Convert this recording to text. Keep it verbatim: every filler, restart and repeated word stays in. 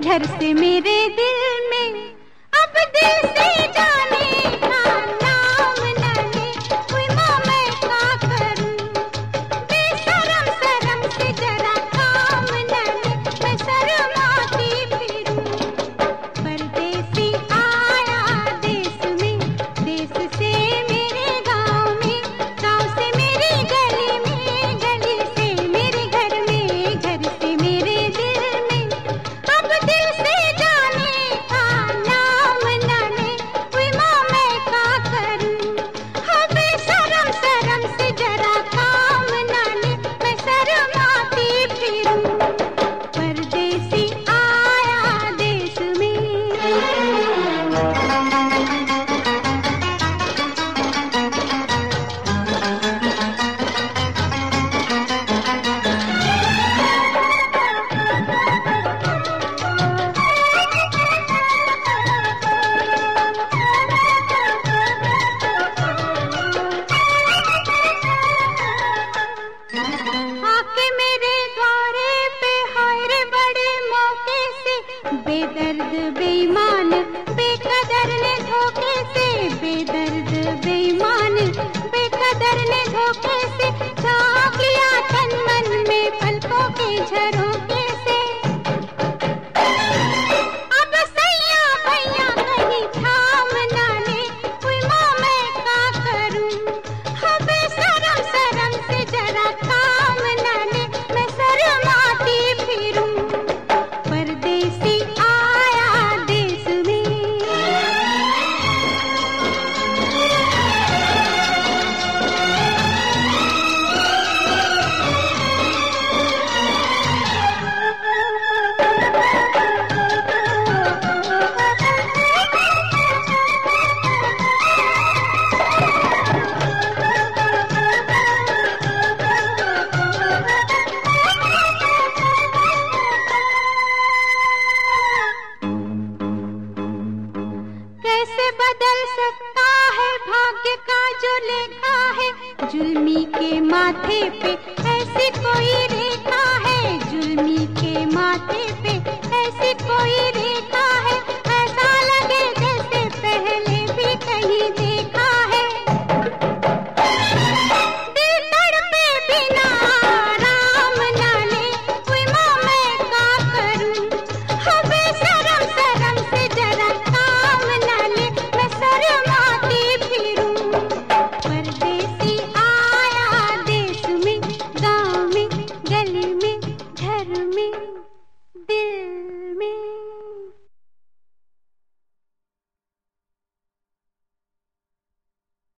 घर से मेरे दिल में अब दिल से जाने का नाम न ले। कोई माँ मैं क्या करूं, बेशरम शर्म से जरा काम न ले, मैं शर्माती फिरूं। परदेसी आया देश में, देश से मेरे गांव में, गांव से मेरी गली में, गली से मेरे घर में, घर से मेरे दिल में अब दिल से जाने का नाम न ले। कोई माँ मैं क्या करूं, हाँ बेशरम शर्म से जरा काम न ले, मैं शर्माती फिरूं। परदेसी आया देश में। आके मेरे द्वारे पे हाय रे बड़े मौके से, बेदर्द बेईमान बेकदर ने धोखे से, बेदर्द बेईमान बेकदर ने धोखे से झाँक लिया तन मन में पलकों के झरोखे से। अब सैया भैया कहीं थाम ना ले, कोई माँ मैं क्या करूं, हाँ बेशरम शर्म से जरा काम न ले, मैं शर्माती फिरूं। परदेसी आया देश में। कैसे बदल सकता है भाग्य का जो लेखा है, जुल्मी के माथे पे ऐसी कोई रेखा है, जुल्मी के माथे पे ऐसी कोई रेखा